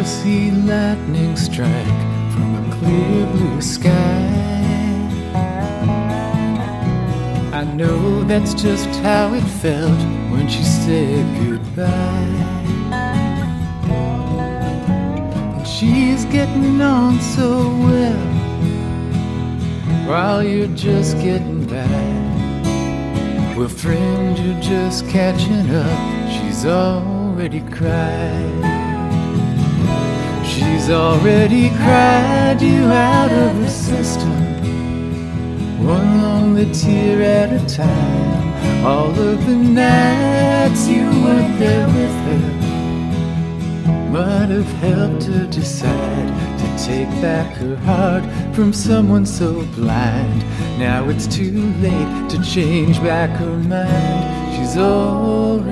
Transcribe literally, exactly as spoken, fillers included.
see lightning strike from a clear blue sky. I know that's just how it felt when she said goodbye. And she's getting on so well while you're just getting by. Well, friend, you're just catching up. She's already cried. She's already cried you out of her system, one lonely tear at a time. All of the nights you weren't there with her might have helped her decide to take back her heart from someone so blind. Now it's too late to change back her mind. She's already